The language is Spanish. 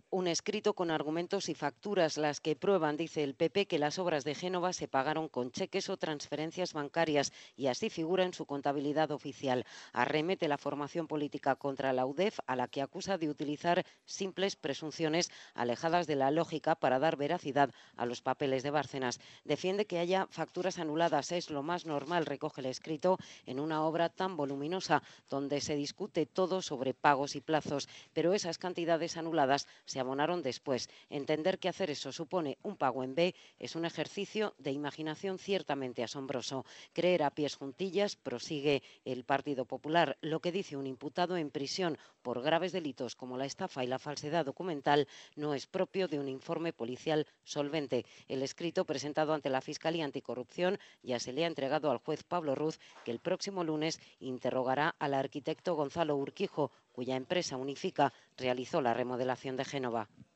Un escrito con argumentos y facturas, las que prueban, dice el PP, que las obras de Génova se pagaron con cheques o transferencias bancarias y así figura en su contabilidad oficial. Arremete la formación política contra la UDEF, a la que acusa de utilizar simples presunciones alejadas de la lógica para dar veracidad a los papeles de Bárcenas. Defiende que haya facturas anuladas, es lo más normal, recoge el escrito, en una obra tan voluminosa, donde se discute todo sobre pagos y plazos, pero esas cantidades anuladas se abonaron después. Entender que hacer eso supone un pago en B es un ejercicio de imaginación ciertamente asombroso. Creer a pies juntillas, prosigue el Partido Popular, lo que dice un imputado en prisión por graves delitos como la estafa y la falsedad documental no es propio de un informe policial solvente. El escrito presentado ante la Fiscalía Anticorrupción ya se le ha entregado al juez Pablo Ruz, que el próximo lunes interrogará al arquitecto Gonzalo Urquijo, cuya empresa Unifica realizó la remodelación de Génova.